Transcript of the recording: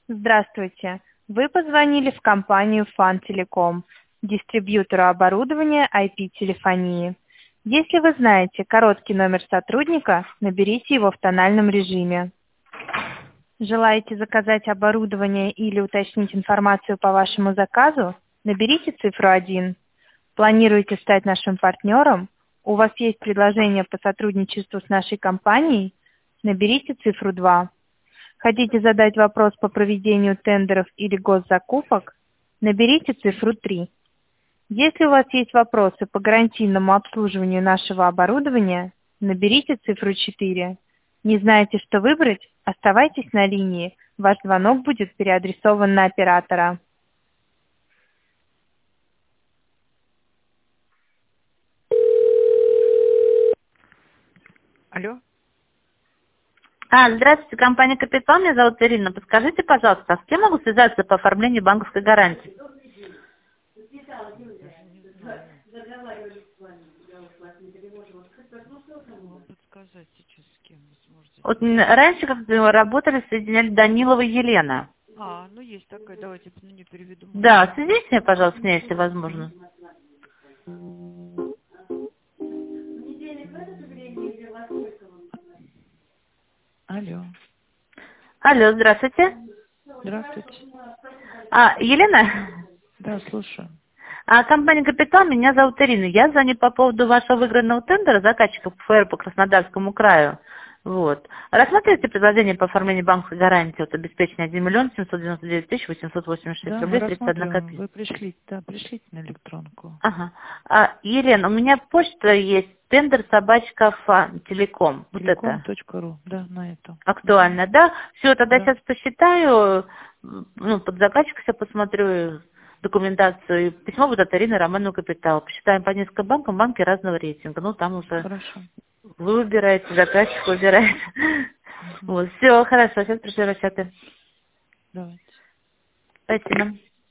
Здравствуйте. Вы позвонили в компанию Фантелеком, дистрибьютору оборудования IP-телефонии. Если вы знаете короткий номер сотрудника, наберите его в тональном режиме. Желаете заказать оборудование или уточнить информацию по вашему заказу? Наберите цифру 1. Планируете стать нашим партнером? У вас есть предложение по сотрудничеству с нашей компанией? Наберите цифру 2. Хотите задать вопрос по проведению тендеров или госзакупок? Наберите цифру 3. Если у вас есть вопросы по гарантийному обслуживанию нашего оборудования, наберите цифру 4. Не знаете, что выбрать? Оставайтесь на линии. Ваш звонок будет переадресован на оператора. Алло? Здравствуйте, компания «Капитал», меня зовут Ирина. Подскажите, пожалуйста, с кем могу связаться по оформлению банковской гарантии? Даже не знаю. Могу вам подсказать сейчас, с кем вы сможете Вот связаться. раньше, как вы работали, соединяли Данилова Елена. Ну есть такая, давайте не переведу. Да, свяжите меня, пожалуйста, с ней, если возможно. Алло. Алло, здравствуйте. Здравствуйте. Елена? Да, слушаю. Компания «Капитал», меня зовут Ирина. Я звоню по поводу вашего выигранного тендера заказчика ПФР по Краснодарскому краю. Вот. Рассматриваете предложение по оформлению банковской гарантии от обеспечения 1 миллион 799 тысяч 886 Да, мы рублей 31 рассматриваем. копейка. Вы пришлите на электронку. Ага. Елена, у меня почта есть, тендер собачка Фантелеком. Вот это Телеком.ру. Да, на эту. актуально, да? Все, тогда Да. сейчас посчитаю, под заказчика все посмотрю, документацию. Письмо будет от Ирины Романовны Капитал. Посчитаем по нескольким банкам, банки разного рейтинга. Там уже Хорошо. вы выбираете, заказчик выбирает. Вот, все, хорошо, сейчас пришлю расчеты. Давайте. Спасибо.